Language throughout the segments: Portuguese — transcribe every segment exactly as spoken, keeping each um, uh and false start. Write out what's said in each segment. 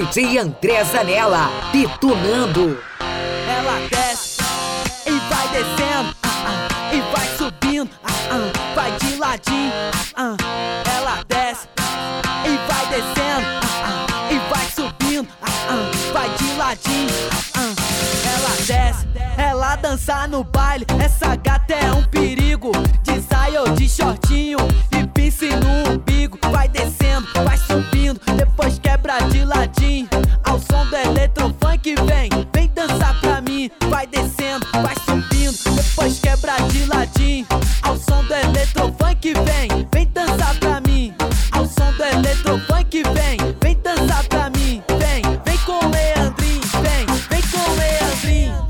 D J André Zanella, detonando. Ela desce e vai descendo, ah, ah, e vai subindo, ah, ah, vai de ladinho, ah, ah. Ela desce e vai descendo, ah, ah, e vai subindo, ah, ah, vai de ladinho, ah, ah. Ela desce, ela dança no baile, essa gata é um perigo. De saia ou de shortinho e pince no umbigo. Vai descendo, vai subindo, depois quebra de ladinho. Ao som do eletrofunk vem, vem dançar pra mim. Vai descendo, vai subindo, depois quebra de ladinho. Ao som do eletrofunk vem, vem dançar pra mim. Ao som do eletrofunk vem, vem dançar pra mim. Vem, vem com o Leandrinho, vem, vem com o Leandrinho.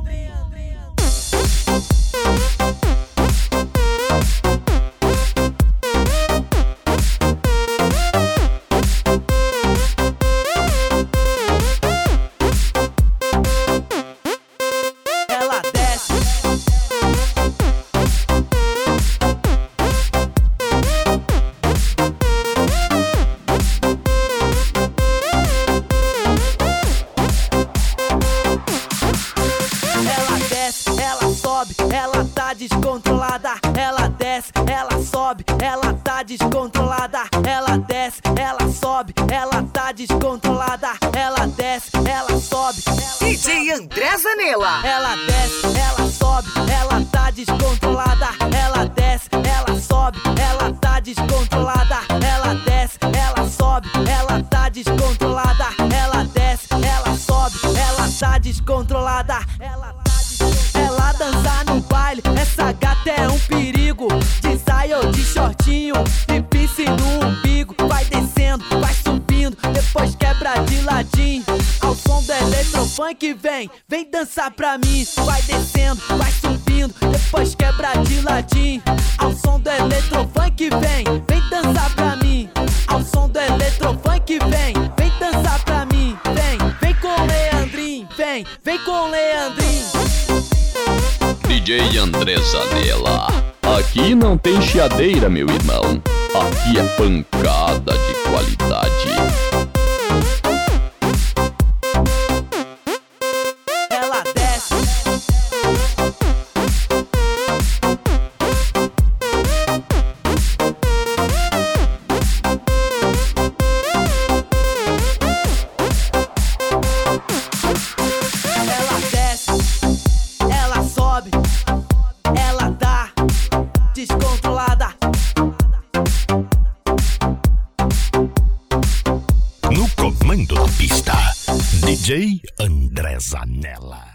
Ela tá descontrolada, ela desce, ela sobe, ela tá descontrolada, ela desce, ela sobe, ela tá descontrolada, ela desce, ela sobe. D J André Zanella. Ela desce, ela sobe, ela tá descontrolada, ela desce, ela sobe, ela tá descontrolada, ela desce, ela sobe, ela tá descontrolada, ela desce, ela sobe, ela tá descontrolada, ela Ela dança no baile, essa gata é um perigo. De saia ou de shortinho e pince no umbigo. Vai descendo, vai subindo, depois quebra de ladinho. Ao som do eletrofunk vem, vem dançar pra mim. Vai descendo, vai subindo, depois quebra de ladinho. Ao som do eletrofunk vem, vem dançar pra mim. Ao som do eletrofunk vem, vem dançar pra mim. Vem, vem com o Leandrinho, vem, vem com o Leandrinho. D J André Zanella. Aqui não tem chiadeira, meu irmão. Aqui é pancada de qualidade. Ela desce. Ela desce. Ela sobe. Ela tá descontrolada. No comando da pista, D J André Zanella.